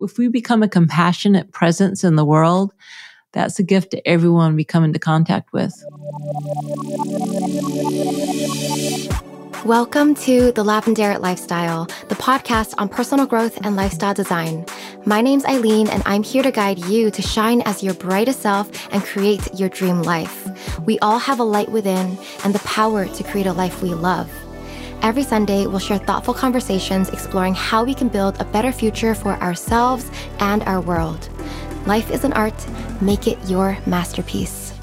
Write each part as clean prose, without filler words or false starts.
if we become a compassionate presence in the world, that's a gift to everyone we come into contact with. Welcome to The Lavendaire Lifestyle, the podcast on personal growth and lifestyle design. My name's Eileen, and I'm here to guide you to shine as your brightest self and create your dream life. We all have a light within and the power to create a life we love. Every Sunday, we'll share thoughtful conversations exploring how we can build a better future for ourselves and our world. Life is an art. Make it your masterpiece.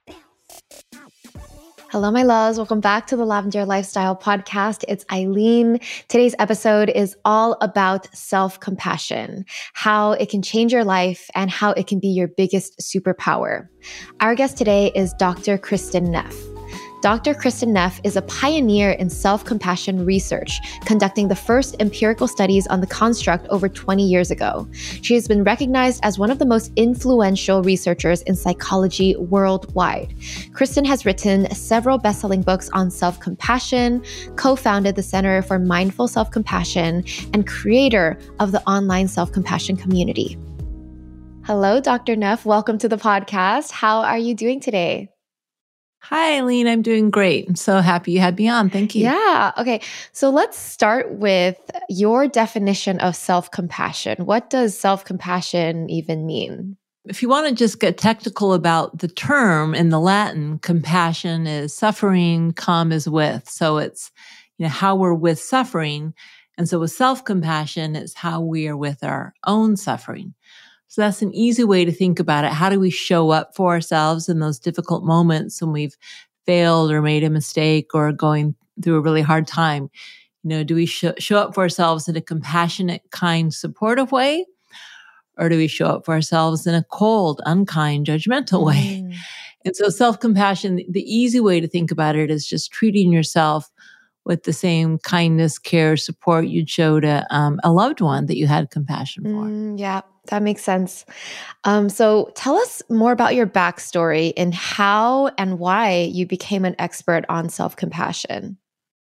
Hello, my loves. Welcome back to the Lavendaire Lifestyle podcast. It's Eileen. Today's episode is all about self-compassion, how it can change your life and how it can be your biggest superpower. Our guest today is Dr. Kristin Neff. Dr. Kristin Neff is a pioneer in self-compassion research, conducting the first empirical studies on the construct over 20 years ago. She has been recognized as one of the most influential researchers in psychology worldwide. Kristin has written several best-selling books on self-compassion, co-founded the Center for Mindful Self-Compassion, and creator of the online self-compassion community. Hello, Dr. Neff. Welcome to the podcast. How are you doing today? Hi, Eileen. I'm doing great. I'm so happy you had me on. Thank you. Yeah. Okay. So let's start with your definition of self-compassion. What does self-compassion even mean? If you want to just get technical about the term in the Latin, compassion is suffering, com is with. So it's, how we're with suffering. And so with self-compassion, it's how we are with our own suffering. So that's an easy way to think about it. How do we show up for ourselves in those difficult moments when we've failed or made a mistake or going through a really hard time? Do we show up for ourselves in a compassionate, kind, supportive way? Or do we show up for ourselves in a cold, unkind, judgmental way? And so self-compassion, the easy way to think about it is just treating yourself with the same kindness, care, support you'd show to a loved one that you had compassion for. Yeah, that makes sense. So tell us more about your backstory and how and why you became an expert on self-compassion.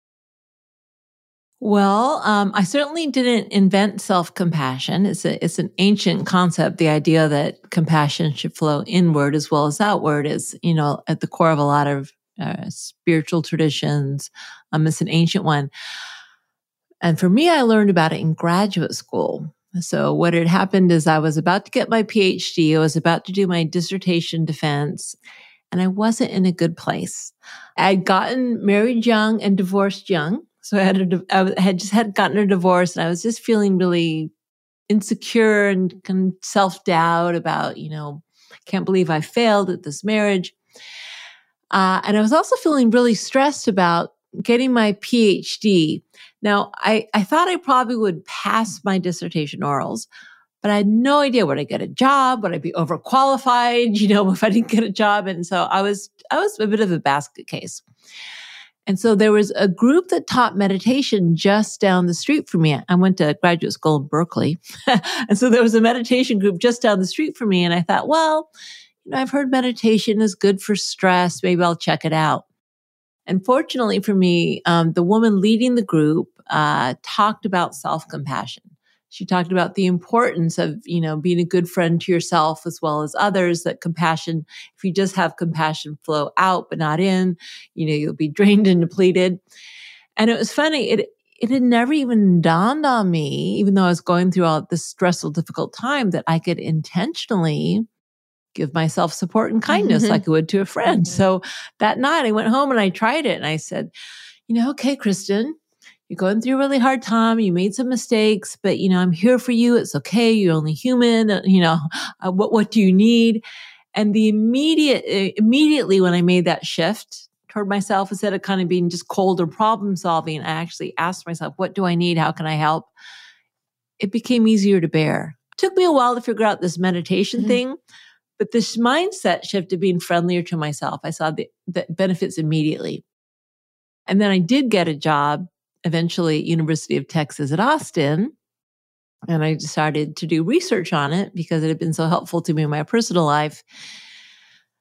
Well, I certainly didn't invent self-compassion. It's an ancient concept. The idea that compassion should flow inward as well as outward is, at the core of a lot of spiritual traditions. It's an ancient one. And for me, I learned about it in graduate school. So what had happened is I was about to get my PhD. I was about to do my dissertation defense, and I wasn't in a good place. I'd gotten married young and divorced young. So I had just gotten a divorce, and I was just feeling really insecure and kind of self-doubt about, can't believe I failed at this marriage. And I was also feeling really stressed about getting my PhD. Now, I thought I probably would pass my dissertation orals, but I had no idea would I get a job? Would I be overqualified? If I didn't get a job. And so I was a bit of a basket case. And so there was a group that taught meditation just down the street from me. I went to graduate school in Berkeley. And so there was a meditation group just down the street from me. And I thought, well, I've heard meditation is good for stress. Maybe I'll check it out. And fortunately for me, the woman leading the group talked about self-compassion. She talked about the importance of, being a good friend to yourself as well as others, that compassion, if you just have compassion flow out but not in, you'll be drained and depleted. And it was funny. It had never even dawned on me, even though I was going through all this stressful, difficult time, that I could intentionally give myself support and kindness like I would to a friend. So that night I went home and I tried it and I said, okay, Kristin, you're going through a really hard time. You made some mistakes, but I'm here for you. It's okay. You're only human. What do you need? And immediately when I made that shift toward myself, instead of kind of being just cold or problem solving, I actually asked myself, what do I need? How can I help? It became easier to bear. It took me a while to figure out this meditation thing. But this mindset shift of being friendlier to myself, I saw the benefits immediately. And then I did get a job eventually at University of Texas at Austin. And I decided to do research on it because it had been so helpful to me in my personal life.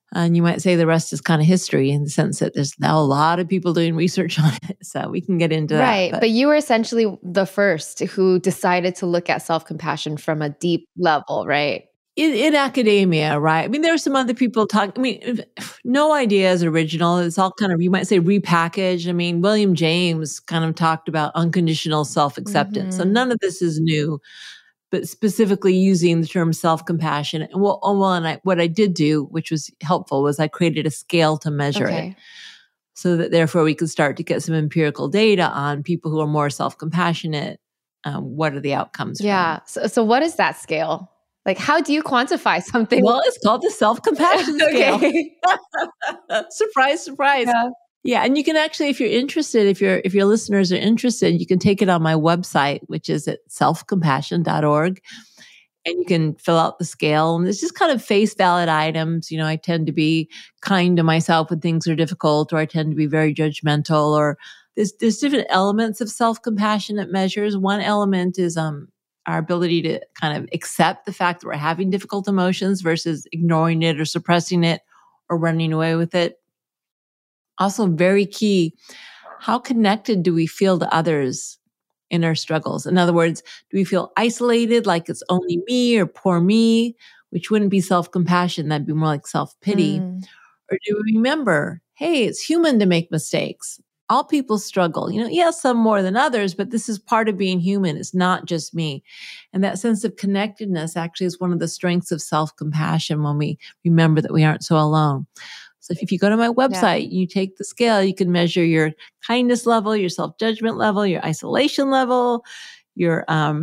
And you might say the rest is kind of history in the sense that there's now a lot of people doing research on it. So we can get into that. Right. But you were essentially the first who decided to look at self-compassion from a deep level, right? In academia, right? I mean, there are some other people talking. I mean, no idea is original. It's all kind of, you might say, repackaged. I mean, William James kind of talked about unconditional self-acceptance. So none of this is new, but specifically using the term self-compassion. And what I did do, which was helpful, was I created a scale to measure it. So that therefore we could start to get some empirical data on people who are more self-compassionate. What are the outcomes? Yeah. So what is that scale? Like, how do you quantify something? Well, it's called the self-compassion scale. Surprise, surprise. Yeah. And you can actually, if you're interested, if your listeners are interested, you can take it on my website, which is at selfcompassion.org. And you can fill out the scale. And it's just kind of face valid items. I tend to be kind to myself when things are difficult, or I tend to be very judgmental, or there's different elements of self-compassionate measures. One element is our ability to kind of accept the fact that we're having difficult emotions versus ignoring it or suppressing it or running away with it. Also very key, how connected do we feel to others in our struggles? In other words, do we feel isolated, like it's only me or poor me, which wouldn't be self-compassion, that'd be more like self-pity? Or do we remember, hey, it's human to make mistakes. All people struggle. Yes, some more than others, but this is part of being human. It's not just me. And that sense of connectedness actually is one of the strengths of self-compassion when we remember that we aren't so alone. So if you go to my website, you take the scale, you can measure your kindness level, your self-judgment level, your isolation level, your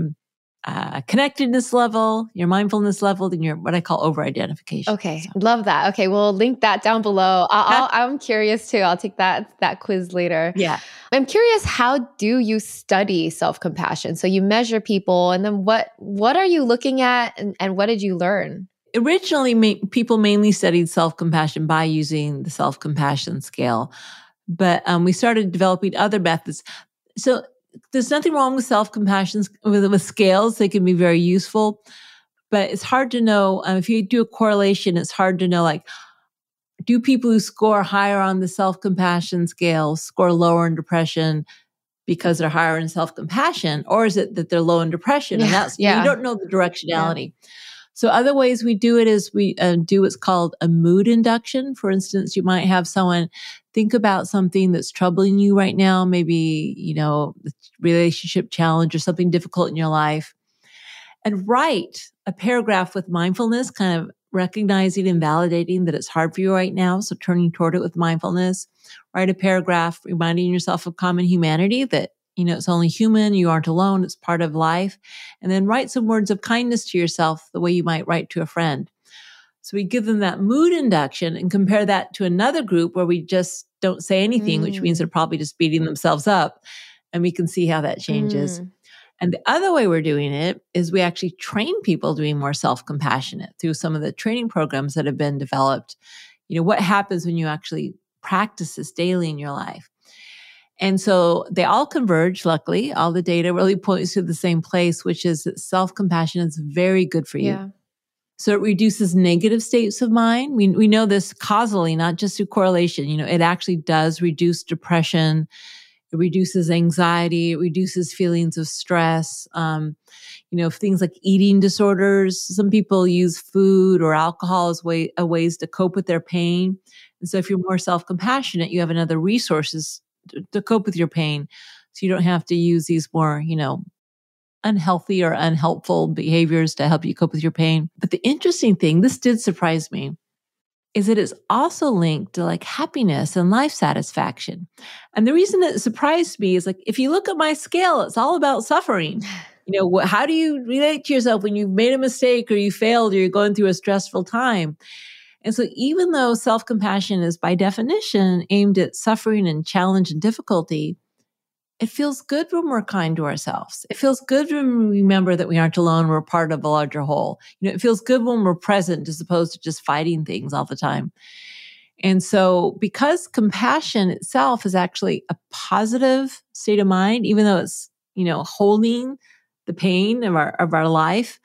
connectedness level, your mindfulness level, and your what I call over-identification. Okay, love that. Okay, we'll link that down below. I'm curious too. I'll take that quiz later. Yeah. I'm curious, how do you study self-compassion? So you measure people, and then what are you looking at, and what did you learn? Originally, people mainly studied self-compassion by using the self-compassion scale, but we started developing other methods. So there's nothing wrong with self-compassion with scales. They can be very useful, but it's hard to know. If you do a correlation, it's hard to know, like, do people who score higher on the self-compassion scale score lower in depression because they're higher in self-compassion, or is it that they're low in depression? And that's, you don't know the directionality. Yeah. So other ways we do it is we do what's called a mood induction. For instance, you might have someone think about something that's troubling you right now, maybe, a relationship challenge or something difficult in your life, and write a paragraph with mindfulness, kind of recognizing and validating that it's hard for you right now. So turning toward it with mindfulness. Write a paragraph reminding yourself of common humanity, that it's only human, you aren't alone, it's part of life. And then write some words of kindness to yourself the way you might write to a friend. So we give them that mood induction and compare that to another group where we just don't say anything, which means they're probably just beating themselves up. And we can see how that changes. And the other way we're doing it is we actually train people to be more self-compassionate through some of the training programs that have been developed. What happens when you actually practice this daily in your life? And so they all converge, luckily. All the data really points to the same place, which is that self-compassion is very good for you. Yeah. So it reduces negative states of mind. We know this causally, not just through correlation. It actually does reduce depression. It reduces anxiety. It reduces feelings of stress. Things like eating disorders. Some people use food or alcohol as ways to cope with their pain. And so if you're more self-compassionate, you have another resources to cope with your pain. So you don't have to use these more, unhealthy or unhelpful behaviors to help you cope with your pain. But the interesting thing, this did surprise me, is that it's also linked to like happiness and life satisfaction. And the reason it surprised me is, like, if you look at my scale, it's all about suffering. How do you relate to yourself when you've made a mistake or you failed or you're going through a stressful time? And so even though self-compassion is by definition aimed at suffering and challenge and difficulty, it feels good when we're kind to ourselves. It feels good when we remember that we aren't alone, we're part of a larger whole. It feels good when we're present as opposed to just fighting things all the time. And so because compassion itself is actually a positive state of mind, even though it's, holding the pain of our life,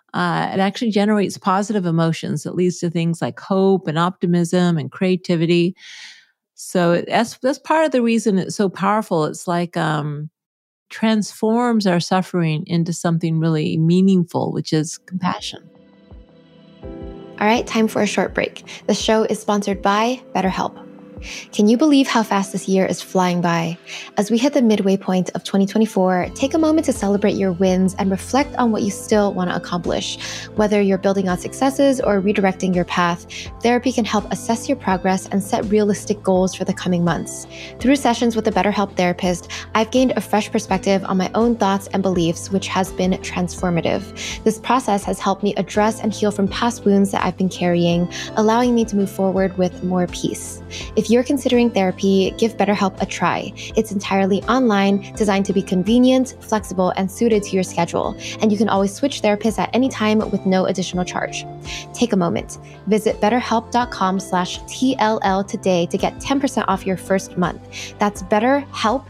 It actually generates positive emotions that leads to things like hope and optimism and creativity. So that's part of the reason it's so powerful. It's like transforms our suffering into something really meaningful, which is compassion. All right, time for a short break. The show is sponsored by BetterHelp. Can you believe how fast this year is flying by? As we hit the midway point of 2024, take a moment to celebrate your wins and reflect on what you still want to accomplish. Whether you're building on successes or redirecting your path, therapy can help assess your progress and set realistic goals for the coming months. Through sessions with a BetterHelp therapist, I've gained a fresh perspective on my own thoughts and beliefs, which has been transformative. This process has helped me address and heal from past wounds that I've been carrying, allowing me to move forward with more peace. If you're considering therapy, give BetterHelp a try. It's entirely online, designed to be convenient, flexible, and suited to your schedule. And you can always switch therapists at any time with no additional charge. Take a moment. Visit betterhelp.com/TLL today to get 10% off your first month. That's BetterHelp,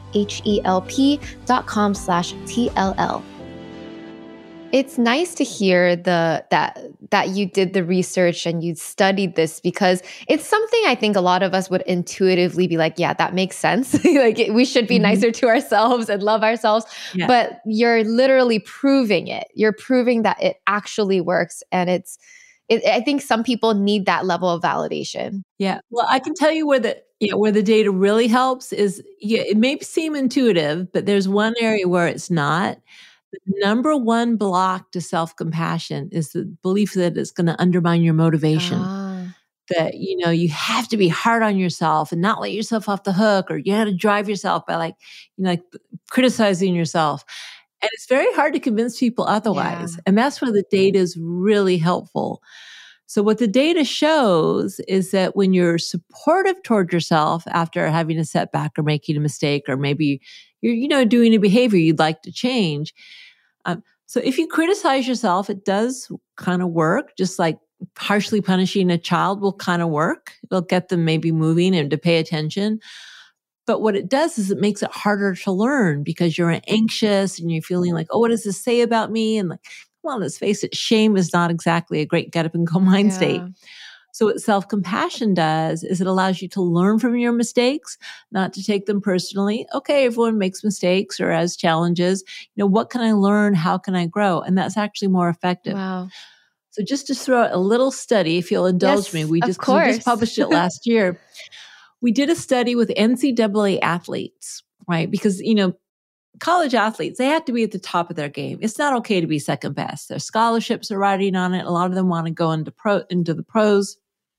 HELP.com/TLL. It's nice to hear that you did the research and you studied this, because it's something I think a lot of us would intuitively be like, yeah, that makes sense. We should be nicer to ourselves and love ourselves. Yeah. But you're literally proving it. You're proving that it actually works. And I think some people need that level of validation. Yeah. Well, I can tell you where the data really helps is, it may seem intuitive, but there's one area where it's not. The number one block to self-compassion is the belief that it's going to undermine your motivation. That, you have to be hard on yourself and not let yourself off the hook, or you have to drive yourself by criticizing yourself. And it's very hard to convince people otherwise. Yeah. And that's where the data is really helpful. So what the data shows is that when you're supportive toward yourself after having a setback or making a mistake, or maybe you're doing a behavior you'd like to change. So if you criticize yourself, it does kind of work, just like harshly punishing a child will kind of work. It'll get them maybe moving and to pay attention. But what it does is it makes it harder to learn, because you're anxious and you're feeling like, oh, what does this say about me? And come on, let's face it, shame is not exactly a great get up and go mind state. So what self-compassion does is it allows you to learn from your mistakes, not to take them personally. Okay, everyone makes mistakes or has challenges. What can I learn? How can I grow? And that's actually more effective. Wow. So just to throw out a little study, if you'll indulge me, we just published it last year. We did a study with NCAA athletes, right? Because, college athletes, they have to be at the top of their game. It's not okay to be second best. Their scholarships are riding on it. A lot of them want to go into the pros.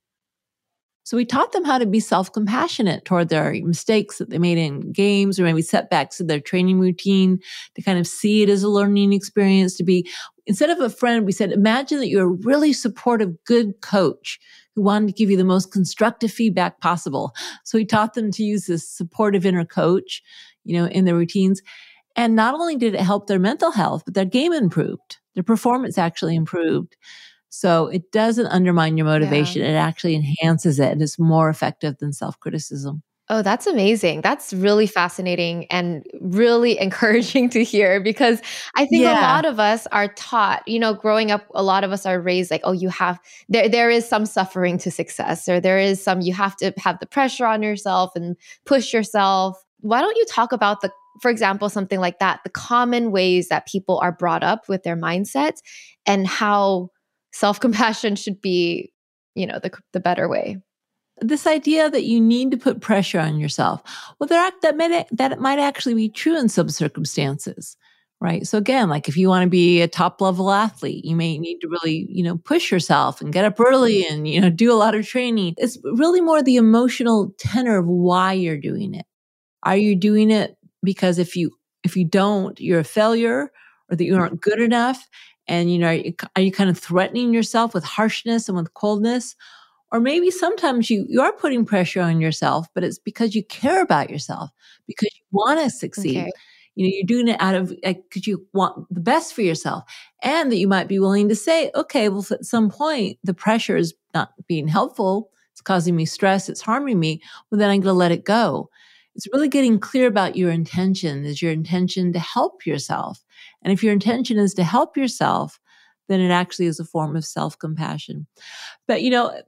So we taught them how to be self-compassionate toward their mistakes that they made in games, or maybe setbacks in their training routine, to kind of see it as a learning experience. To be, instead of a friend, we said, imagine that you're a really supportive, good coach who wanted to give you the most constructive feedback possible. So we taught them to use this supportive inner coach, in their routines. And not only did it help their mental health, but their game improved. Their performance actually improved. So it doesn't undermine your motivation. Yeah. It actually enhances it, and it's more effective than self-criticism. Oh, that's amazing. That's really fascinating and really encouraging to hear, because I think a lot of us are taught, growing up, a lot of us are raised like, oh, there is some suffering to success, or there is you have to have the pressure on yourself and push yourself. Why don't you talk about for example, something like that, the common ways that people are brought up with their mindset, and how self-compassion should be, the better way? This idea that you need to put pressure on yourself. Well, that might actually be true in some circumstances, right? So again, like if you want to be a top level athlete, you may need to really, push yourself and get up early and, do a lot of training. It's really more the emotional tenor of why you're doing it. Are you doing it because if you don't, you're a failure, or that you aren't good enough? And, are you kind of threatening yourself with harshness and with coldness? Or maybe sometimes you are putting pressure on yourself, but it's because you care about yourself, because you want to succeed. Okay. You're doing it out of, because you want the best for yourself, and that you might be willing to say, okay, well, at some point, the pressure is not being helpful. It's causing me stress. It's harming me. Well, then I'm going to let it go. It's really getting clear about your intention. Is your intention to help yourself? And if your intention is to help yourself, then it actually is a form of self-compassion. But,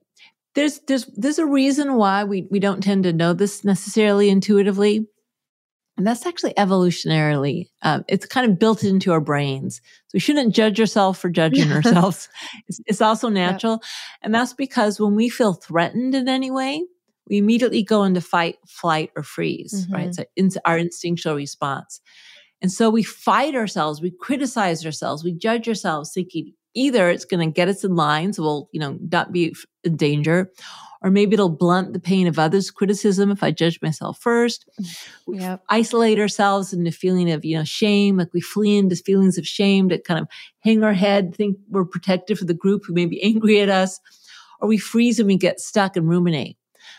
there's a reason why we don't tend to know this necessarily intuitively. And that's actually evolutionarily, it's kind of built into our brains. So we shouldn't judge ourselves for judging ourselves. It's also natural. Yep. And that's because when we feel threatened in any way, we immediately go into fight, flight, or freeze, right? So it's our instinctual response. And so we fight ourselves, we criticize ourselves, we judge ourselves, thinking either it's going to get us in line, so we'll, not be in danger, or maybe it'll blunt the pain of others' criticism if I judge myself first. We isolate ourselves in the feeling of, shame, like we flee into feelings of shame to kind of hang our head, think we're protected for the group who may be angry at us, or we freeze and we get stuck and ruminate.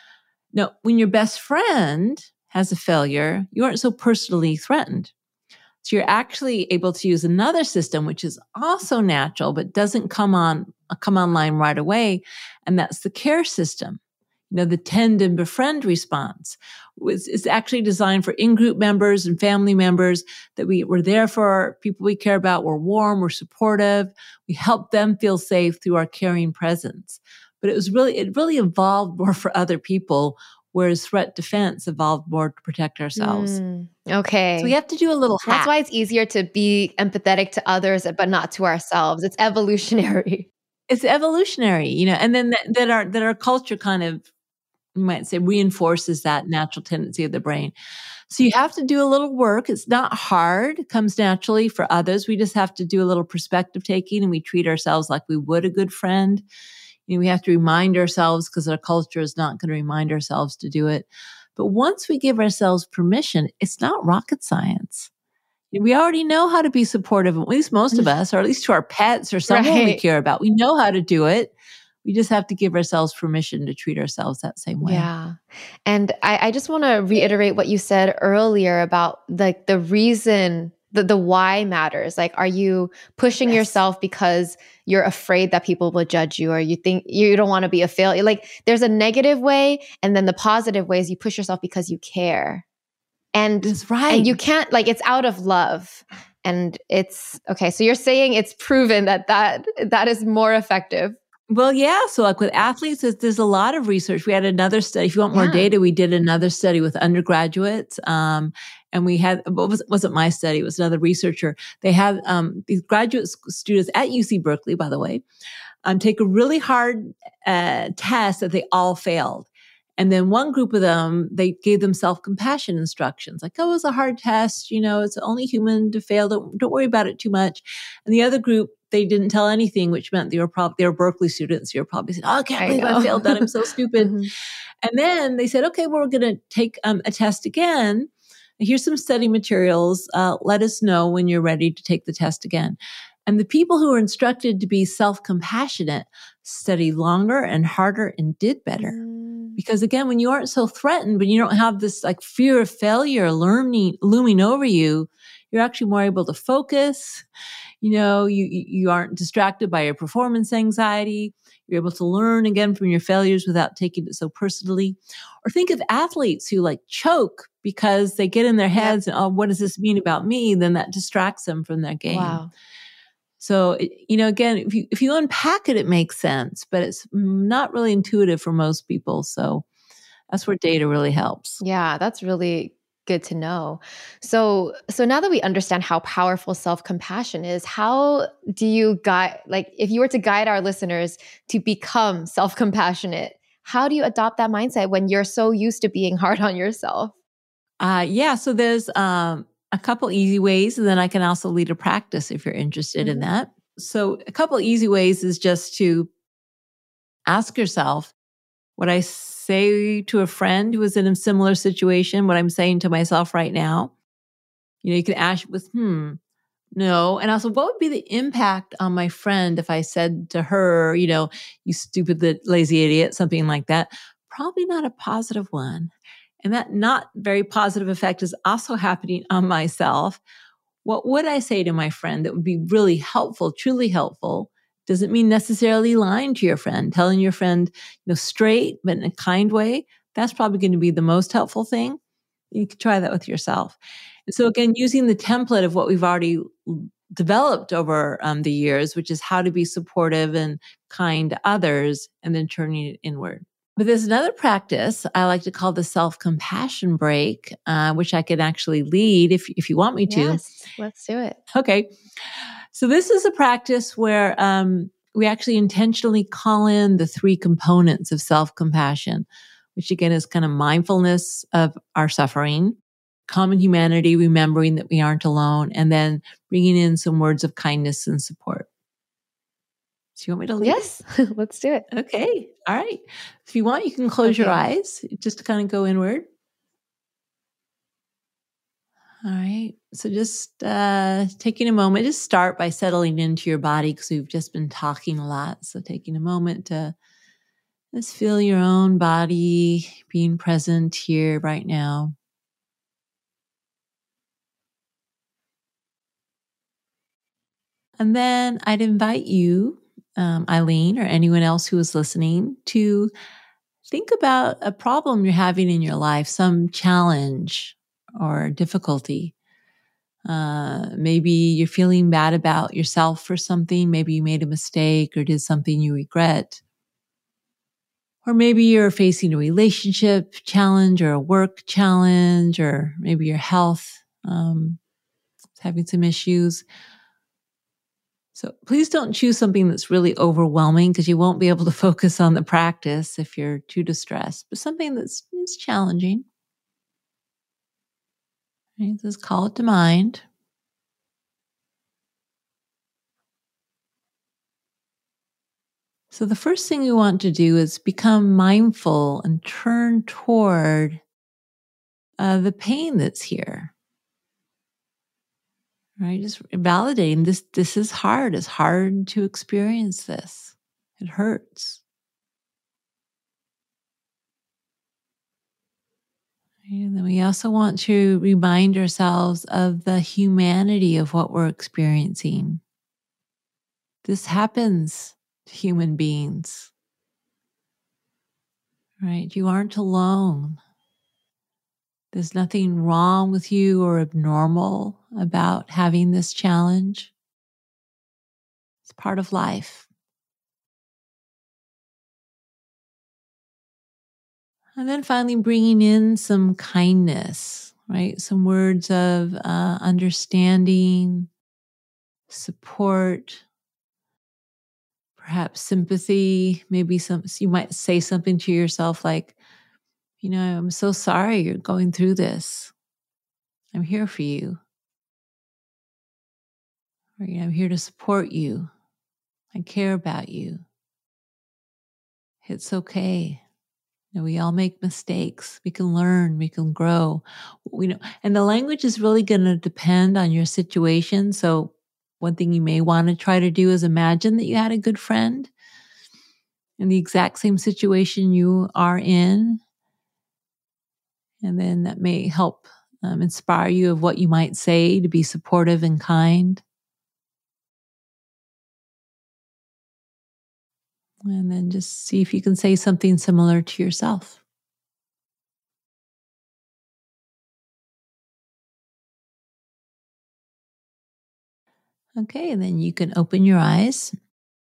Now, when your best friend has a failure, you aren't so personally threatened. So you're actually able to use another system, which is also natural, but doesn't come online right away. And that's the care system. The tend and befriend response is actually designed for in-group members and family members that we're there for people we care about. We're warm, we're supportive. We help them feel safe through our caring presence. But it really evolved more for other people, whereas threat defense evolved more to protect ourselves. Okay. So we have to do a little hack. That's why it's easier to be empathetic to others, but not to ourselves. It's evolutionary. It's evolutionary, and then that our culture kind of, you might say, reinforces that natural tendency of the brain. So you have to do a little work. It's not hard. It comes naturally for others. We just have to do a little perspective taking, and we treat ourselves like we would a good friend. We have to remind ourselves, because our culture is not going to remind ourselves to do it. But once we give ourselves permission, it's not rocket science. We already know how to be supportive, at least most of us, or at least to our pets or someone we care about. We know how to do it. We just have to give ourselves permission to treat ourselves that same way. Yeah. And I just want to reiterate what you said earlier about the reason, the why matters. Like, are you pushing yourself because you're afraid that people will judge you, or you think you don't want to be a failure? Like, there's a negative way, and then the positive way is you push yourself because you care. And that's right. And you can't, it's out of love. And it's okay. So you're saying it's proven that is more effective. Well, yeah. So with athletes, there's a lot of research. We had another study. If you want more data, we did another study with undergraduates. And we had, wasn't my study, it was another researcher. They had these graduate students at UC Berkeley, by the way, take a really hard test that they all failed. And then one group of them, they gave them self-compassion instructions. Like, it was a hard test. It's only human to fail. Don't worry about it too much. And the other group, they didn't tell anything, which meant they were Berkeley students. You're probably saying, "Oh, I can't believe I failed that. I'm so stupid." And then they said, "Okay, we're going to take a test again. Here's some study materials. Let us know when you're ready to take the test again." And the people who were instructed to be self-compassionate studied longer and harder and did better. Because again, when you aren't so threatened, when you don't have this fear of failure looming over you, you're actually more able to focus. You aren't distracted by your performance anxiety. You're able to learn again from your failures without taking it so personally. Or think of athletes who choke because they get in their heads and, oh, what does this mean about me? Then that distracts them from their game. Wow. So, again, if you unpack it, it makes sense, but it's not really intuitive for most people. So that's where data really helps. Yeah, that's really good to know. So now that we understand how powerful self-compassion is, how do you guide, if you were to guide our listeners to become self-compassionate, how do you adopt that mindset when you're so used to being hard on yourself? So there's a couple easy ways, and then I can also lead a practice if you're interested in that. So a couple easy ways is just to ask yourself, what I say to a friend who is in a similar situation, what I'm saying to myself right now. You can ask with, no. And also, what would be the impact on my friend if I said to her, you stupid, lazy idiot, something like that? Probably not a positive one. And that not very positive effect is also happening on myself. What would I say to my friend that would be really helpful, truly helpful? Doesn't mean necessarily lying to your friend, telling your friend, straight, but in a kind way. That's probably going to be the most helpful thing. You can try that with yourself. And so again, using the template of what we've already developed over the years, which is how to be supportive and kind to others, and then turning it inward. But there's another practice I like to call the self-compassion break, which I can actually lead if you want me to. Yes, let's do it. Okay. So this is a practice where we actually intentionally call in the three components of self-compassion, which again is kind of mindfulness of our suffering, common humanity, remembering that we aren't alone, and then bringing in some words of kindness and support. So you want me to lead? Yes, let's do it. Okay. All right. If you want, you can close your eyes just to kind of go inward. All right. So just taking a moment, just start by settling into your body because we've just been talking a lot. So taking a moment to just feel your own body being present here right now. And then I'd invite you, Eileen, or anyone else who is listening, to think about a problem you're having in your life, some challenge or difficulty. Maybe you're feeling bad about yourself for something. Maybe you made a mistake or did something you regret. Or maybe you're facing a relationship challenge or a work challenge, or maybe your health is having some issues. So please don't choose something that's really overwhelming because you won't be able to focus on the practice if you're too distressed, but something that's challenging. Right? Just call it to mind. So the first thing you want to do is become mindful and turn toward the pain that's here. Right? Just validating this is hard. It's hard to experience this. It hurts. And then we also want to remind ourselves of the humanity of what we're experiencing. This happens to human beings. Right? You aren't alone. There's nothing wrong with you or abnormal about having this challenge. It's part of life. And then finally bringing in some kindness, right? Some words of understanding, support, perhaps sympathy. Maybe you might say something to yourself like, I'm so sorry you're going through this. I'm here for you. Or, I'm here to support you. I care about you. It's okay. We all make mistakes. We can learn. We can grow. And the language is really going to depend on your situation. So one thing you may want to try to do is imagine that you had a good friend in the exact same situation you are in. And then that may help inspire you of what you might say to be supportive and kind. And then just see if you can say something similar to yourself. Okay, and then you can open your eyes.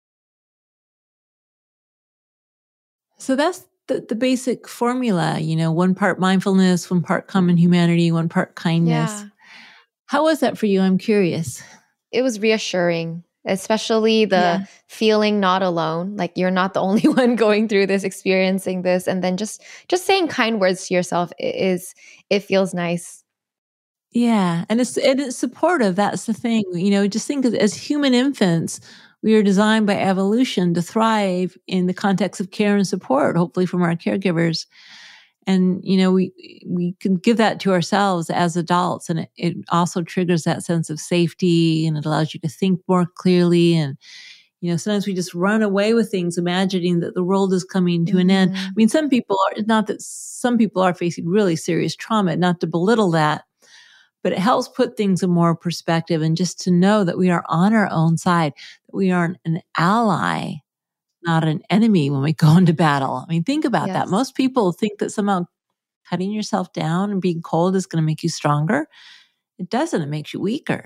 So that's the basic formula, one part mindfulness, one part common humanity, one part kindness. Yeah. How was that for you? I'm curious. It was reassuring, especially the feeling not alone, like you're not the only one going through this, experiencing this. And then just saying kind words to yourself it feels nice. Yeah. And it's supportive. That's the thing. Just think as human infants, we are designed by evolution to thrive in the context of care and support, hopefully from our caregivers. And, we can give that to ourselves as adults. And it also triggers that sense of safety, and it allows you to think more clearly. And, sometimes we just run away with things, imagining that the world is coming to an end. I mean, some people are facing really serious trauma, not to belittle that, but it helps put things in more perspective, and just to know that we are on our own side, that we are an ally, not an enemy when we go into battle. I mean, think about that. Most people think that somehow cutting yourself down and being cold is going to make you stronger. It doesn't. It makes you weaker.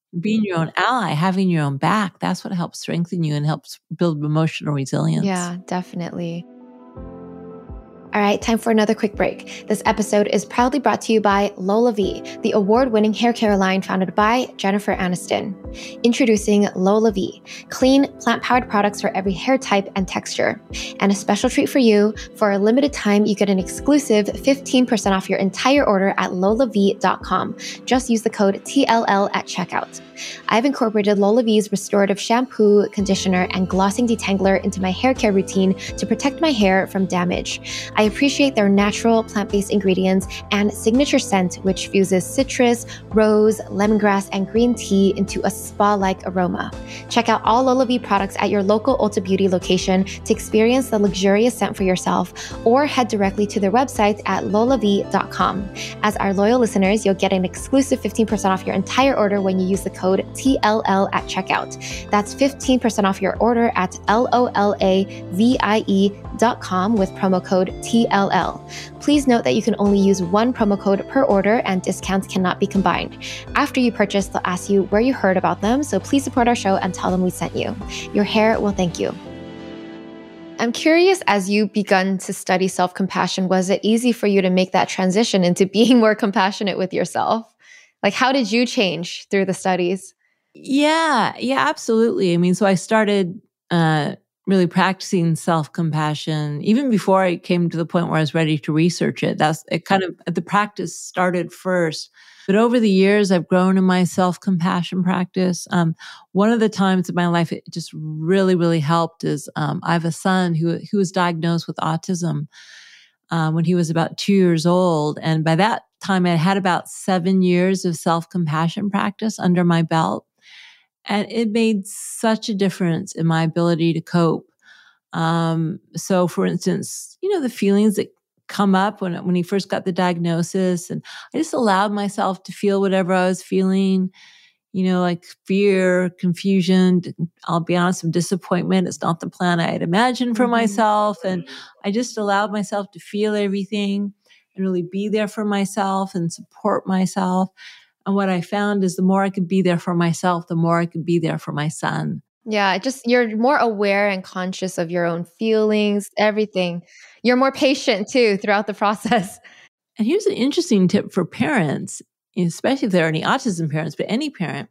being your own ally, having your own back, that's what helps strengthen you and helps build emotional resilience. Yeah, definitely. All right, time for another quick break. This episode is proudly brought to you by LolaVie, the award-winning hair care line founded by Jennifer Aniston. Introducing LolaVie, clean, plant-powered products for every hair type and texture. And a special treat for you, for a limited time, you get an exclusive 15% off your entire order at lolavie.com. Just use the code TLL at checkout. I've incorporated LolaVie's restorative shampoo, conditioner, and glossing detangler into my hair care routine to protect my hair from damage. I appreciate their natural plant-based ingredients and signature scent, which fuses citrus, rose, lemongrass, and green tea into a spa-like aroma. Check out all LolaVie products at your local Ulta Beauty location to experience the luxurious scent for yourself, or head directly to their website at lolavie.com. As our loyal listeners, you'll get an exclusive 15% off your entire order when you use the code TLL at checkout. That's 15% off your order at LOLAVIE.com with promo code TLL. Please note that you can only use one promo code per order and discounts cannot be combined. After you purchase, they'll ask you where you heard about them, so please support our show and tell them we sent you. Your hair will thank you. I'm curious, as you begun to study self-compassion, was it easy for you to make that transition into being more compassionate with yourself? Like, how did you change through the studies? Yeah, absolutely. I mean, so I started really practicing self-compassion even before I came to the point where I was ready to research it. The practice started first. But over the years, I've grown in my self-compassion practice. One of the times in my life it just really, really helped is I have a son who was diagnosed with autism when he was about 2 years old. And by that time, I had about 7 years of self-compassion practice under my belt. And it made such a difference in my ability to cope. So for instance, the feelings that come up when he first got the diagnosis, and I just allowed myself to feel whatever I was feeling, like fear, confusion, I'll be honest, some disappointment. It's not the plan I had imagined for myself. And I just allowed myself to feel everything and really be there for myself and support myself. And what I found is the more I could be there for myself, the more I could be there for my son. Yeah, you're more aware and conscious of your own feelings, everything. You're more patient too throughout the process. And here's an interesting tip for parents, especially if there are any autism parents, but any parent.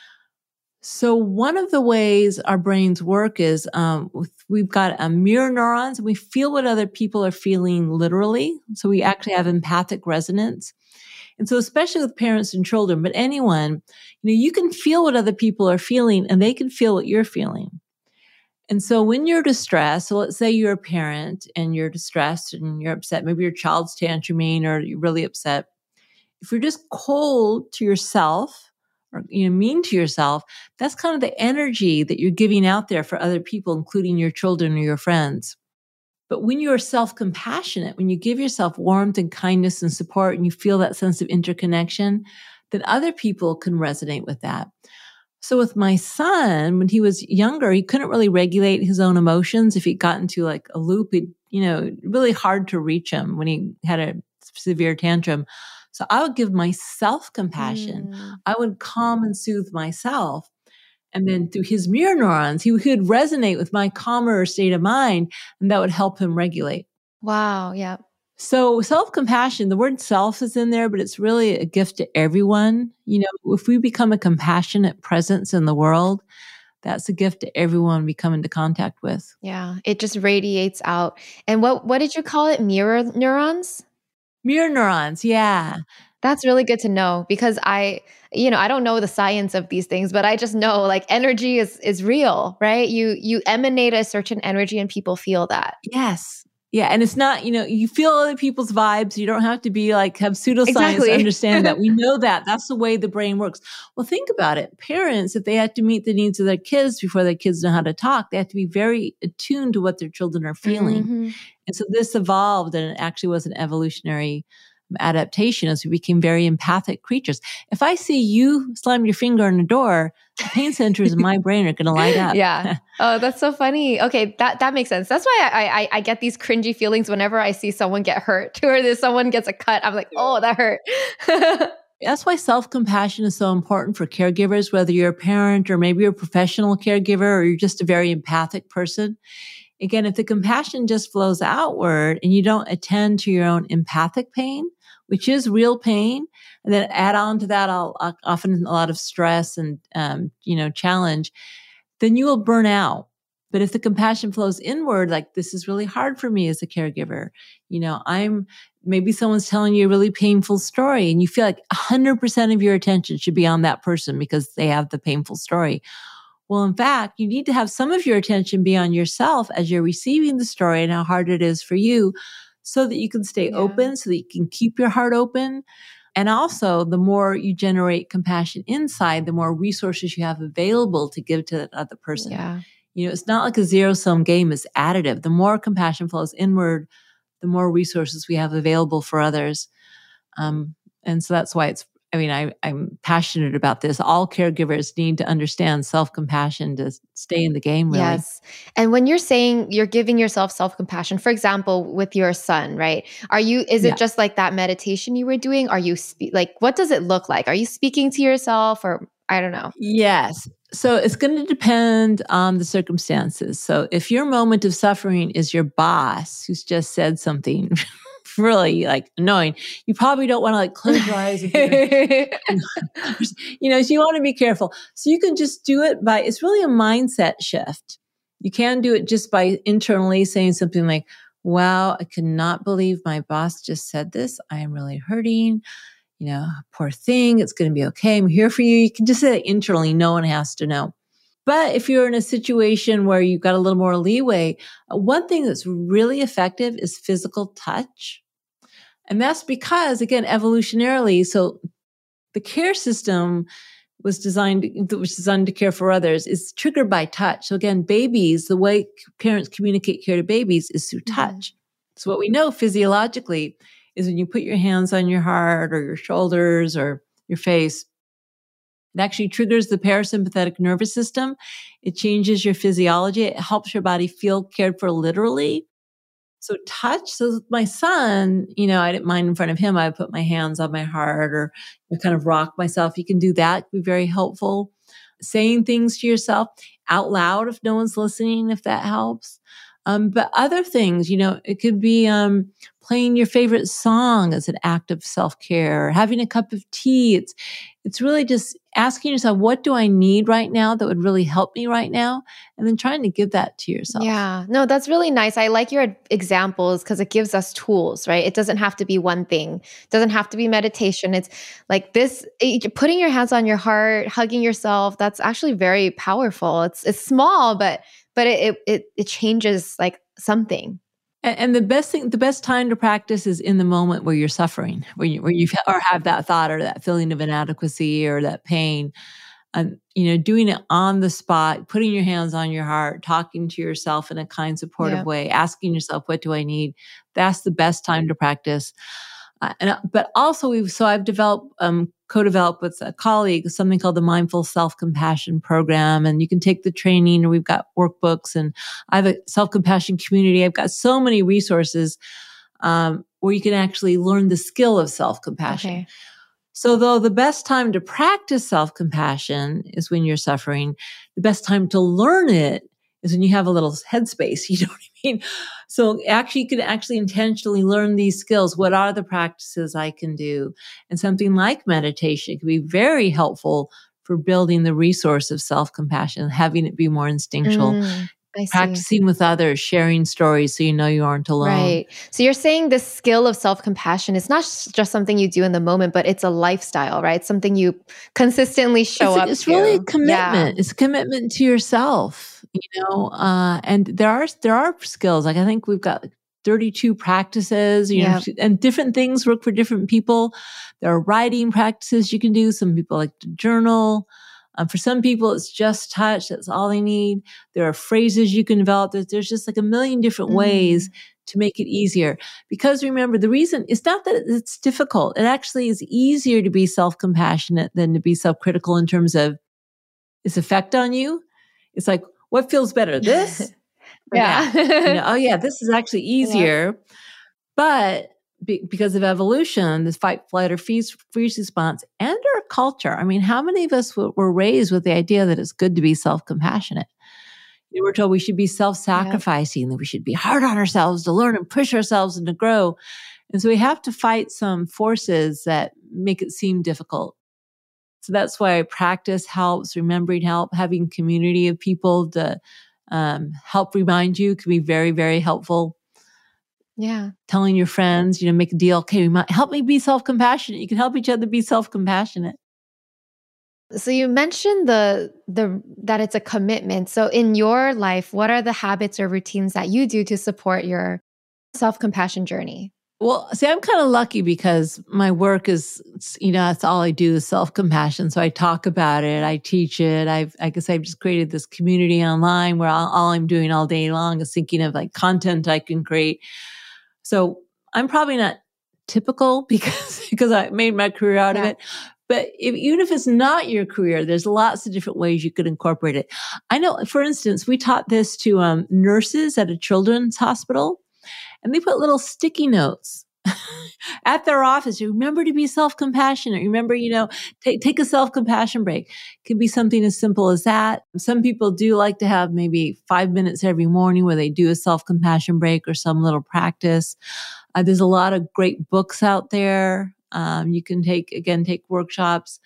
So one of the ways our brains work is we've got mirror neurons, and we feel what other people are feeling literally. So we actually have empathic resonance. And so especially with parents and children, but anyone, you can feel what other people are feeling and they can feel what you're feeling. And so when you're distressed, so let's say you're a parent and you're distressed and you're upset, maybe your child's tantruming or you're really upset. If you're just cold to yourself or mean to yourself, that's kind of the energy that you're giving out there for other people, including your children or your friends. But when you're self-compassionate, when you give yourself warmth and kindness and support and you feel that sense of interconnection, then other people can resonate with that. So with my son, when he was younger, he couldn't really regulate his own emotions. If he got into like a loop, really hard to reach him when he had a severe tantrum. So I would give myself compassion. I would calm and soothe myself. And then through his mirror neurons, he would resonate with my calmer state of mind, and that would help him regulate. Wow. Yeah. So self-compassion, the word self is in there, but it's really a gift to everyone. If we become a compassionate presence in the world, that's a gift to everyone we come into contact with. Yeah. It just radiates out. And what did you call it? Mirror neurons? Mirror neurons. Yeah. That's really good to know because I don't know the science of these things, but I just know like energy is real, right? You emanate a certain energy and people feel that. Yes. Yeah. And it's not, you feel other people's vibes. You don't have to be like, have pseudoscience to understand that. We know that. That's the way the brain works. Well, think about it. Parents, if they have to meet the needs of their kids before their kids know how to talk, they have to be very attuned to what their children are feeling. And so this evolved, and it actually was an evolutionary adaptation as we became very empathic creatures. If I see you slam your finger on a door, the pain centers in my brain are going to light up. Yeah. Oh, that's so funny. Okay, that makes sense. That's why I get these cringy feelings whenever I see someone get hurt or someone gets a cut. I'm like, oh, that hurt. That's why self-compassion is so important for caregivers, whether you're a parent or maybe you're a professional caregiver or you're just a very empathic person. Again, if the compassion just flows outward and you don't attend to your own empathic pain, which is real pain, and then add on to that often a lot of stress and challenge, then you will burn out. But if the compassion flows inward, like this is really hard for me as a caregiver, maybe someone's telling you a really painful story and you feel like 100% of your attention should be on that person because they have the painful story. Well, in fact, you need to have some of your attention be on yourself as you're receiving the story and how hard it is for you so that you can stay open, so that you can keep your heart open. And also, the more you generate compassion inside, the more resources you have available to give to that other person. Yeah. It's not like a zero-sum game, it's additive. The more compassion flows inward, the more resources we have available for others. And so that's why I'm passionate about this. All caregivers need to understand self-compassion to stay in the game, really. Yes. And when you're saying you're giving yourself self-compassion, for example, with your son, right? Is it just like that meditation you were doing? Are you what does it look like? Are you speaking to yourself or I don't know? Yes. So it's going to depend on the circumstances. So if your moment of suffering is your boss who's just said something really annoying, you probably don't want to close your eyes. So you want to be careful. So you can just do it it's really a mindset shift. You can do it just by internally saying something like, wow, I cannot believe my boss just said this. I am really hurting. Poor thing. It's going to be okay. I'm here for you. You can just say that internally. No one has to know. But if you're in a situation where you've got a little more leeway, one thing that's really effective is physical touch. And that's because, again, evolutionarily, so the care system was designed to care for others is triggered by touch. So again, babies, the way parents communicate care to babies is through touch. So what we know physiologically is when you put your hands on your heart or your shoulders or your face, it actually triggers the parasympathetic nervous system. It changes your physiology. It helps your body feel cared for literally. So touch. So with my son, I didn't mind in front of him. I would put my hands on my heart or kind of rock myself. You can do that. It can be very helpful. Saying things to yourself out loud if no one's listening, if that helps. But other things, it could be playing your favorite song as an act of self-care, or having a cup of tea. It's really just asking yourself, what do I need right now that would really help me right now? And then trying to give that to yourself. Yeah, no, that's really nice. I like your examples because it gives us tools, right? It doesn't have to be one thing. It doesn't have to be meditation. It's like this, putting your hands on your heart, hugging yourself. That's actually very powerful. It's small, but it changes something. And the best time to practice is in the moment where you're suffering, where you have that thought or that feeling of inadequacy or that pain. Doing it on the spot, putting your hands on your heart, talking to yourself in a kind, supportive way, asking yourself, what do I need? That's the best time to practice. But also I've co-developed with a colleague, something called the Mindful Self-Compassion Program. And you can take the training, and we've got workbooks, and I have a self-compassion community. I've got so many resources, where you can actually learn the skill of self-compassion. Okay. So though the best time to practice self-compassion is when you're suffering, the best time to learn it is when you have a little headspace. You know what I mean? So actually, you can actually intentionally learn these skills. What are the practices I can do? And something like meditation can be very helpful for building the resource of self-compassion, having it be more instinctual. Practicing with others, sharing stories so you aren't alone. Right. So you're saying this skill of self-compassion is not just something you do in the moment, but it's a lifestyle, right? It's something you consistently show up to. It's really a commitment. Yeah. It's a commitment to yourself, and there are skills. I think we've got 32 practices, and different things work for different people. There are writing practices you can do. Some people like to journal. For some people, it's just touch. That's all they need. There are phrases you can develop. There's just a million different ways to make it easier. Because remember, the reason it's not that it's difficult. It actually is easier to be self-compassionate than to be self-critical in terms of its effect on you. It's like, what feels better, this? Yeah. Oh yeah, this is actually easier. Yeah. But because of evolution, this fight, flight, or freeze response, and our culture. I mean, how many of us were raised with the idea that it's good to be self-compassionate? We were told we should be self-sacrificing, that we should be hard on ourselves to learn and push ourselves and to grow. And so we have to fight some forces that make it seem difficult. So that's why practice helps, remembering help, having community of people to help remind you can be very, very helpful. Yeah. Telling your friends, make a deal. Okay, help me be self-compassionate. You can help each other be self-compassionate. So you mentioned that it's a commitment. So in your life, what are the habits or routines that you do to support your self-compassion journey? Well, see, I'm kind of lucky because my work is, that's all I do is self-compassion. So I talk about it, I teach it. I guess I've just created this community online where all I'm doing all day long is thinking of like content I can create. So I'm probably not typical because I made my career out of it. But even if it's not your career, there's lots of different ways you could incorporate it. I know, for instance, we taught this to nurses at a children's hospital, and they put little sticky notes at their office. Remember to be self-compassionate. Remember, take a self-compassion break. It can be something as simple as that. Some people do like to have maybe 5 minutes every morning where they do a self-compassion break or some little practice. There's a lot of great books out there. You can take workshops.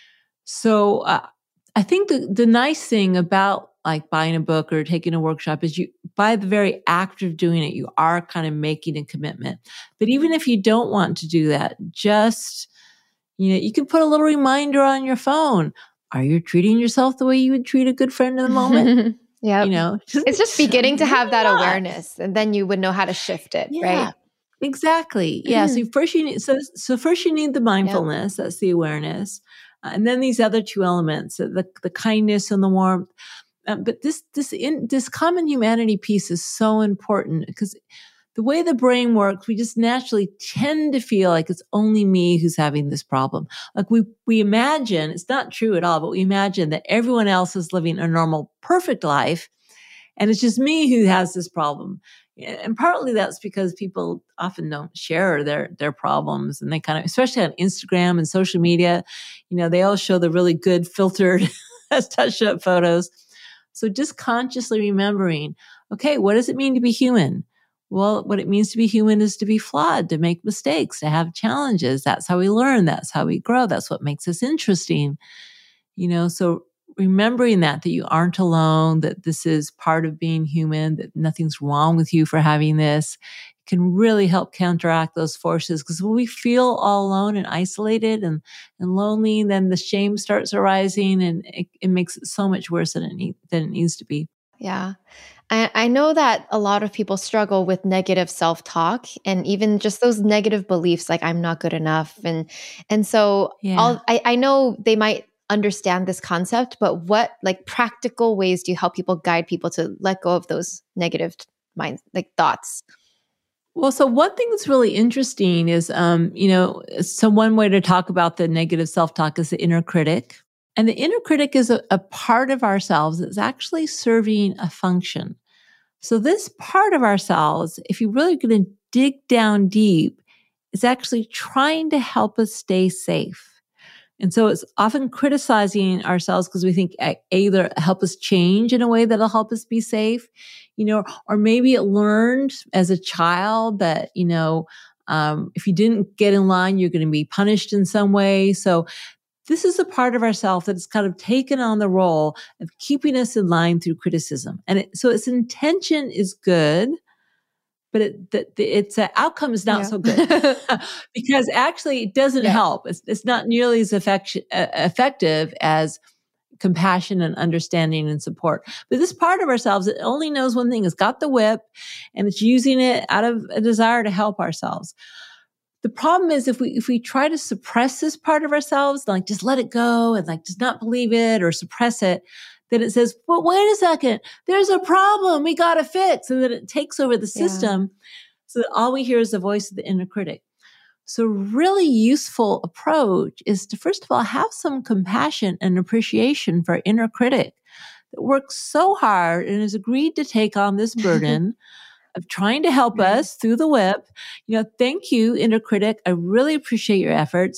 So I think the nice thing about like buying a book or taking a workshop is by the very act of doing it, you are kind of making a commitment. But even if you don't want to do that, just, you can put a little reminder on your phone. Are you treating yourself the way you would treat a good friend in the moment? Yeah. It's just beginning to have that awareness, and then you would know how to shift it, right? Exactly. Yeah. So first you need the mindfulness. That's the awareness. And then these other two elements, the kindness and the warmth. But this common humanity piece is so important because the way the brain works, we just naturally tend to feel like it's only me who's having this problem. Like we imagine, it's not true at all, but we imagine that everyone else is living a normal, perfect life. And it's just me who has this problem. And partly that's because people often don't share their problems, and they kind of, especially on Instagram and social media, they all show the really good filtered touched up photos. So just consciously remembering, okay, what does it mean to be human? Well, what it means to be human is to be flawed, to make mistakes, to have challenges. That's how we learn. That's how we grow. That's what makes us interesting. So remembering that you aren't alone, that this is part of being human, that nothing's wrong with you for having this, can really help counteract those forces. Because when we feel all alone and isolated and lonely, then the shame starts arising, and it makes it so much worse than it needs to be. Yeah. I know that a lot of people struggle with negative self-talk and even just those negative beliefs like I'm not good enough. And so I know they might understand this concept, but what like practical ways do you help people guide people to let go of those negative thoughts? Well, so one thing that's really interesting is, so one way to talk about the negative self-talk is the inner critic. And the inner critic is a part of ourselves that's actually serving a function. So this part of ourselves, if you're really going to dig down deep, is actually trying to help us stay safe. And so it's often criticizing ourselves because we think either help us change in a way that'll help us be safe, or maybe it learned as a child that, if you didn't get in line, you're going to be punished in some way. So this is a part of ourselves that's kind of taken on the role of keeping us in line through criticism. And so its intention is good, but its outcome is not so good because actually it doesn't help. It's not nearly as effective as compassion and understanding and support. But this part of ourselves, it only knows one thing. It's got the whip, and it's using it out of a desire to help ourselves. The problem is if we try to suppress this part of ourselves, like just let it go and like just not believe it or suppress it, then it says, well, wait a second, there's a problem we got to fix. And then it takes over the system so that all we hear is the voice of the inner critic. So really useful approach is to, first of all, have some compassion and appreciation for our inner critic that works so hard and has agreed to take on this burden of trying to help Right. us through the whip. Thank you, inner critic. I really appreciate your efforts.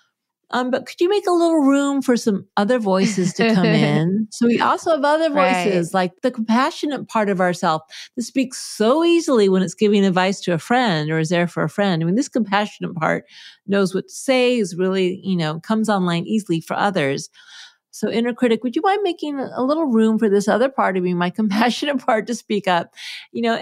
But could you make a little room for some other voices to come in? So we also have other Right. voices, like the compassionate part of ourselves that speaks so easily when it's giving advice to a friend or is there for a friend. I mean, this compassionate part knows what to say, is really, comes online easily for others. So inner critic, would you mind making a little room for this other part of me, my compassionate part, to speak up? You know,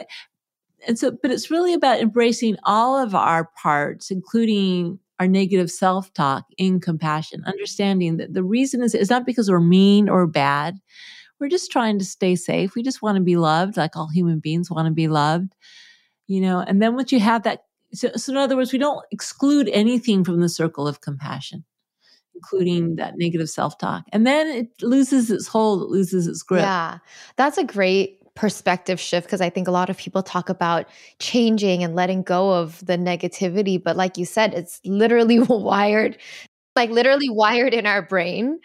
but it's really about embracing all of our parts, including our negative self-talk in compassion, understanding that the reason is not because we're mean or bad. We're just trying to stay safe. We just want to be loved, like all human beings want to be loved, and then once you have that, so in other words, we don't exclude anything from the circle of compassion, including that negative self-talk. And then it loses its hold, it loses its grip. Yeah, that's a great perspective shift because I think a lot of people talk about changing and letting go of the negativity. But like you said, it's literally wired, like literally wired in our brain.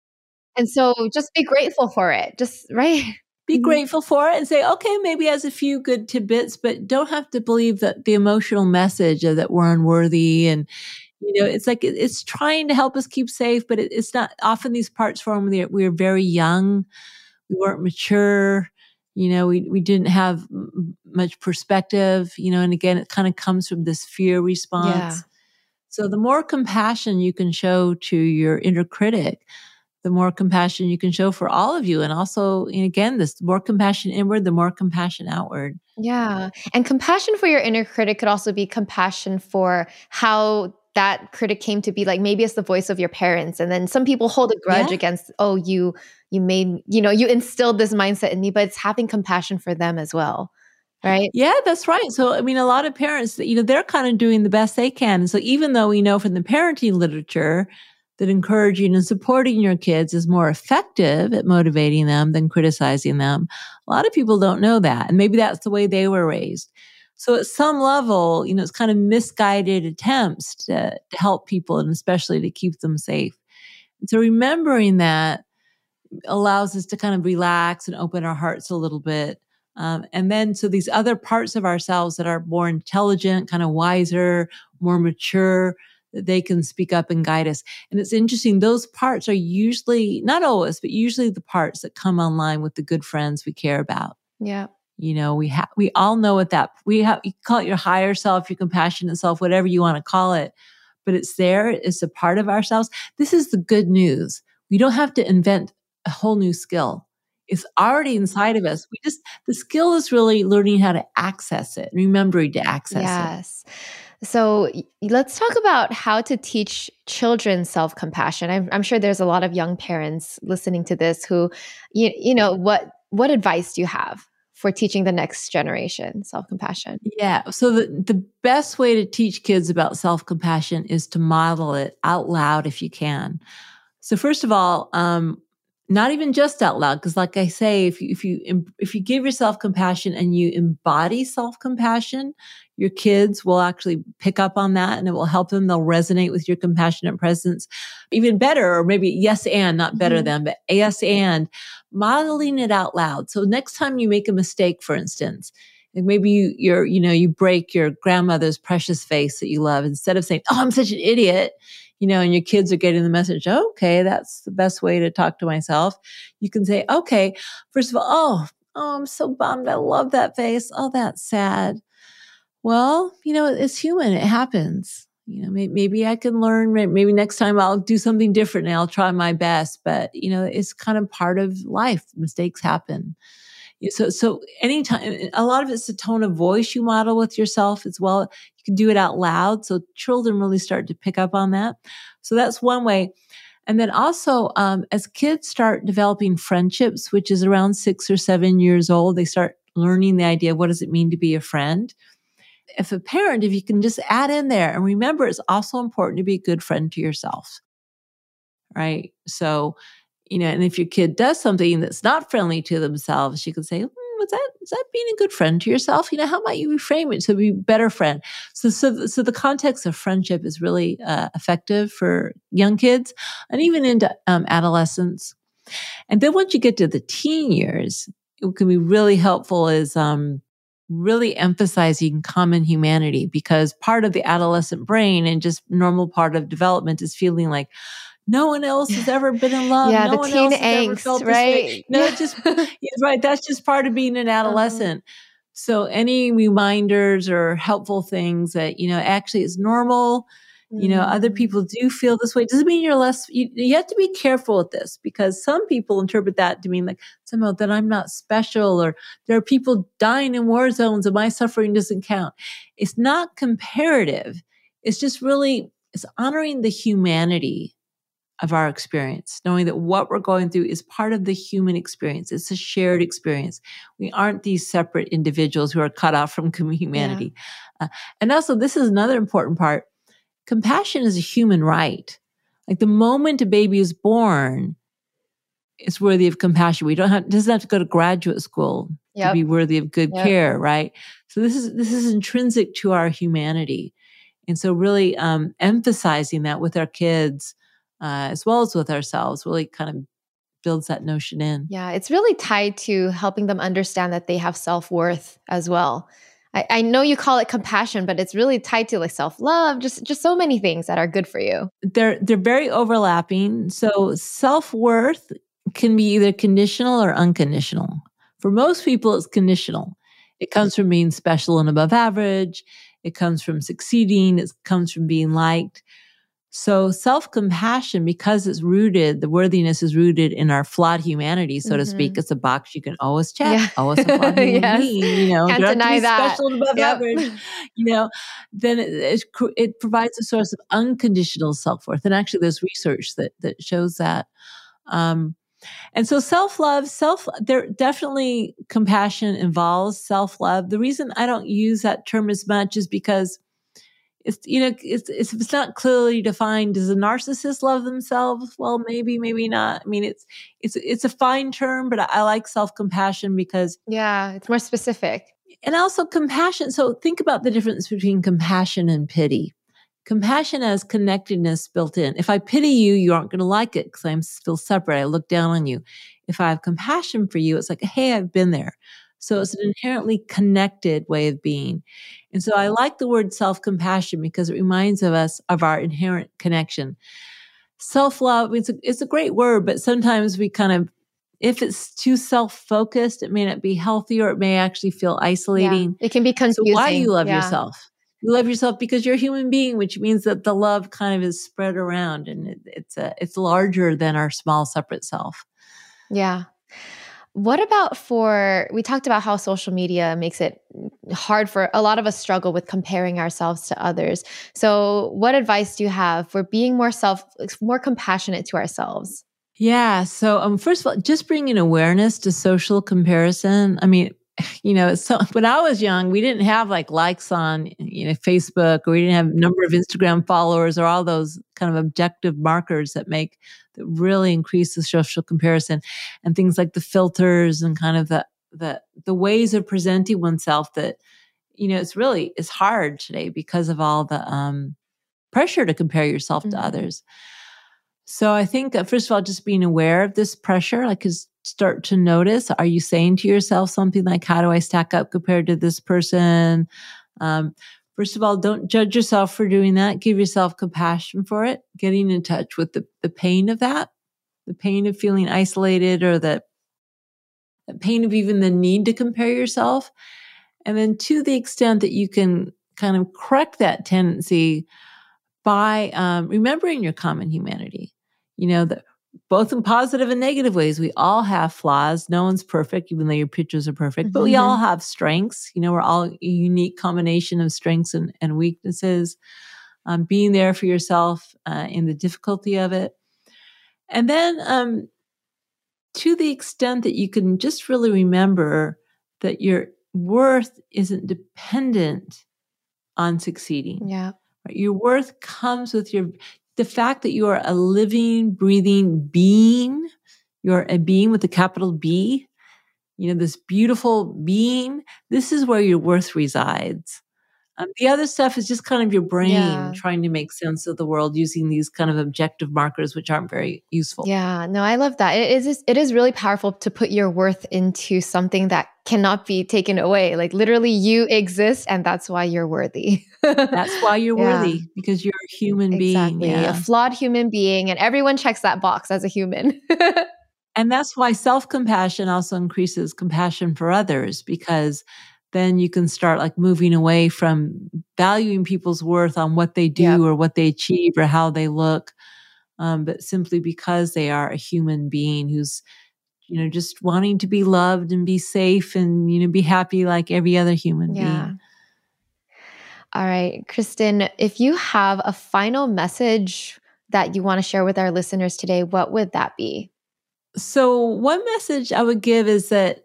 And so just be grateful for it. Just, right? Be Mhm. grateful for it and say, okay, maybe it has a few good tidbits, but don't have to believe that the emotional message of that we're unworthy. And, it's like it's trying to help us keep safe, but it's not. Often these parts form when we were very young. We weren't mature. We didn't have much perspective, and again, it kind of comes from this fear Yeah. response. So the more compassion you can show to your inner critic, the more compassion you can show for all of you. And also, and again, the more compassion inward, the more compassion outward. Yeah. And compassion for your inner critic could also be compassion for how that critic came to be. Like maybe it's the voice of your parents. And then some people hold a grudge Yeah. against, oh, you made, you instilled this mindset in me, but it's having compassion for them as well. Right? Yeah, that's right. So, I mean, a lot of parents, they're kind of doing the best they can. And so even though we know from the parenting literature that encouraging and supporting your kids is more effective at motivating them than criticizing them, a lot of people don't know that. And maybe that's the way they were raised. So at some level, it's kind of misguided attempts to help people and especially to keep them safe. And so remembering that allows us to kind of relax and open our hearts a little bit. And then, so these other parts of ourselves that are more intelligent, kind of wiser, more mature, that they can speak up and guide us. And it's interesting, those parts are usually, not always, but usually the parts that come online with the good friends we care about. Yeah. We all know what you call it your higher self, your compassionate self, whatever you want to call it, but it's there. It's a part of ourselves. This is the good news. We don't have to invent a whole new skill. It's already inside of us. The skill is really learning how to access it, remembering to access it. Yes. So let's talk about how to teach children self-compassion. I'm sure there's a lot of young parents listening to this who, what advice do you have for teaching the next generation self-compassion? Yeah. So the best way to teach kids about self-compassion is to model it out loud if you can. So first of all, not even just out loud, because like I say, if you give yourself compassion and you embody self-compassion, your kids will actually pick up on that and it will help them. They'll resonate with your compassionate presence even better, or maybe yes and, not better than, but yes and, modeling it out loud. So next time you make a mistake, for instance, like maybe you break your grandmother's precious vase that you love, instead of saying, "Oh, I'm such an idiot," and your kids are getting the message, okay, that's the best way to talk to myself. You can say, okay, first of all, I'm so bummed. I love that face. Oh, that's sad. Well, it's human. It happens. Maybe I can learn. Maybe next time I'll do something different and I'll try my best. But, it's kind of part of life. Mistakes happen. So anytime, a lot of it's the tone of voice you model with yourself as well. You can do it out loud. So children really start to pick up on that. So that's one way. And then also, as kids start developing friendships, which is around 6 or 7 years old, they start learning the idea of what does it mean to be a friend. If you can just add in there, and remember, it's also important to be a good friend to yourself, right? So, and if your kid does something that's not friendly to themselves, you can say, is that being a good friend to yourself? How might you reframe it to be a better friend? So the context of friendship is really effective for young kids and even into adolescence. And then once you get to the teen years, it can be really helpful is really emphasizing common humanity, because part of the adolescent brain and just normal part of development is feeling like no one else has ever been in love. Yeah, No the one teen else has ever angst, felt this way. right? No, Yeah. it's just, yeah, right. That's just part of being an adolescent. So any reminders or helpful things that, actually it's normal. Other people do feel this way. Doesn't mean you're less, you have to be careful with this, because some people interpret that to mean like somehow that I'm not special, or there are people dying in war zones and my suffering doesn't count. It's not comparative. It's just really, it's honoring the humanity of our experience, knowing that what we're going through is part of the human experience. It's a shared experience. We aren't these separate individuals who are cut off from humanity. Yeah. And also, this is another important part. Compassion is a human right. Like the moment a baby is born, it's worthy of compassion. Doesn't have to go to graduate school to be worthy of good care, right? So this is intrinsic to our humanity. And so really emphasizing that with our kids, as well as with ourselves, really kind of builds that notion in. Yeah, it's really tied to helping them understand that they have self-worth as well. I know you call it compassion, but it's really tied to like self-love, just so many things that are good for you. They're very overlapping. So self-worth can be either conditional or unconditional. For most people, it's conditional. It comes from being special and above average. It comes from succeeding. It comes from being liked. So self-compassion, because it's rooted, the worthiness is rooted in our flawed humanity, so to speak. It's a box you can always check. Yeah. Oh, it's a flawed human being, Can't deny that. Special and above average, then it provides a source of unconditional self-worth. And actually there's research that shows that. And so self-love, there definitely compassion involves self-love. The reason I don't use that term as much is because it's not clearly defined. Does a narcissist love themselves? Well, maybe not. I mean, it's a fine term, but I like self-compassion because it's more specific. And also compassion. So think about the difference between compassion and pity. Compassion has connectedness built in. If I pity you, you aren't going to like it because I feel separate. I look down on you. If I have compassion for you, it's like, hey, I've been there. So it's an inherently connected way of being. And so I like the word self-compassion because it reminds us of our inherent connection. Self-love, it's a great word, but sometimes we kind of, if it's too self-focused, it may not be healthy, or it may actually feel isolating. Yeah, it can be confusing. So why do you love yourself? You love yourself because you're a human being, which means that the love kind of is spread around, and it's larger than our small separate self. Yeah. What about we talked about how social media makes it hard for a lot of us struggle with comparing ourselves to others. So what advice do you have for being more compassionate to ourselves? Yeah. So first of all, just bringing awareness to social comparison. I mean, so when I was young, we didn't have like likes on, Facebook, or we didn't have number of Instagram followers, or all those kind of objective markers that really increase the social comparison, and things like the filters and kind of the ways of presenting oneself that, it's hard today because of all the pressure to compare yourself to others. So I think first of all, just being aware of this pressure, start to notice, are you saying to yourself something like, how do I stack up compared to this person? First of all, don't judge yourself for doing that. Give yourself compassion for it, getting in touch with the pain of that, the pain of feeling isolated, or the pain of even the need to compare yourself. And then to the extent that you can kind of correct that tendency by remembering your common humanity, both in positive and negative ways. We all have flaws. No one's perfect, even though your pictures are perfect, but we all have strengths. We're all a unique combination of strengths and weaknesses. Being there for yourself in the difficulty of it. And then to the extent that you can just really remember that your worth isn't dependent on succeeding. Yeah. Your worth comes with the fact that you are a living, breathing being. You're a being with a capital B, this beautiful being. This is where your worth resides. The other stuff is just kind of your brain Yeah. trying to make sense of the world using these kind of objective markers, which aren't very useful. Yeah, no, I love that. It is really powerful to put your worth into something that cannot be taken away. Like literally you exist and that's why you're worthy. That's why you're Yeah, worthy, because you're a human being. exactly. A Yeah. flawed human being, and everyone checks that box as a human. And that's why self-compassion also increases compassion for others, because then you can start like moving away from valuing people's worth on what they do Yep. or what they achieve or how they look, but simply because they are a human being who's, just wanting to be loved and be safe and, be happy like every other human Yeah. being. All right, Kristen, if you have a final message that you want to share with our listeners today, what would that be? So one message I would give is that,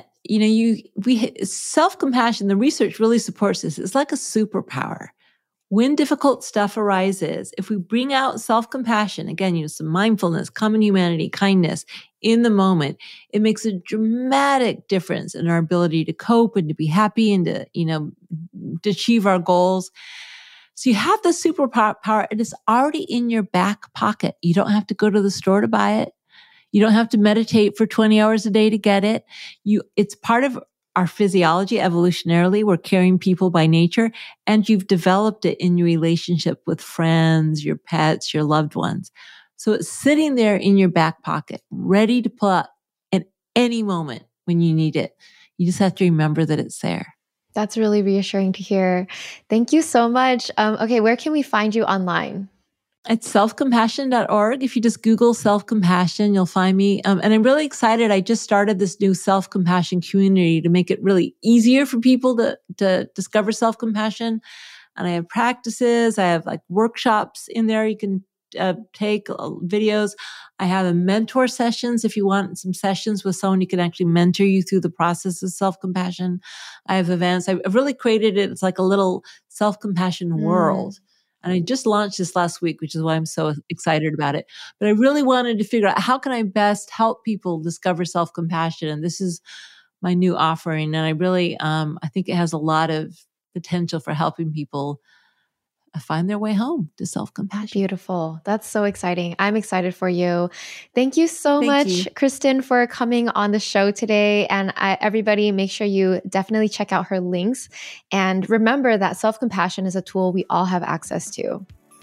self-compassion, the research really supports this. It's like a superpower. When difficult stuff arises, if we bring out self-compassion, again, some mindfulness, common humanity, kindness in the moment, it makes a dramatic difference in our ability to cope and to be happy and to achieve our goals. So you have the superpower. It is already in your back pocket. You don't have to go to the store to buy it. You don't have to meditate for 20 hours a day to get it. It's part of our physiology. Evolutionarily, we're caring people by nature, and you've developed it in your relationship with friends, your pets, your loved ones. So it's sitting there in your back pocket, ready to pull out at any moment when you need it. You just have to remember that it's there. That's really reassuring to hear. Thank you so much. Okay, where can we find you online? It's selfcompassion.org. If you just Google self-compassion, you'll find me. And I'm really excited. I just started this new self-compassion community to make it really easier for people to discover self-compassion. And I have practices. I have like workshops in there. You can take videos. I have a mentor sessions. If you want some sessions with someone who can actually mentor you through the process of self-compassion. I have events. I've really created it. It's like a little self-compassion world. And I just launched this last week, which is why I'm so excited about it. But I really wanted to figure out how can I best help people discover self-compassion. And this is my new offering. And I really, I think it has a lot of potential for helping people find their way home to self-compassion. Beautiful. That's so exciting. I'm excited for you. Thank you so much, Kristen, for coming on the show today. And everybody, make sure you definitely check out her links. And remember that self-compassion is a tool we all have access to.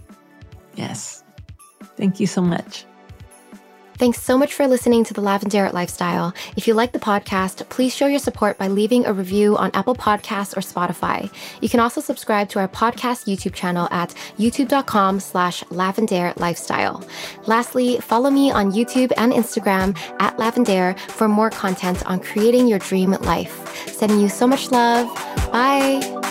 Yes. Thank you so much. Thanks so much for listening to The Lavendaire Lifestyle. If you like the podcast, please show your support by leaving a review on Apple Podcasts or Spotify. You can also subscribe to our podcast YouTube channel at youtube.com/Lavendaire Lifestyle. Lastly, follow me on YouTube and Instagram at Lavendaire for more content on creating your dream life. Sending you so much love. Bye.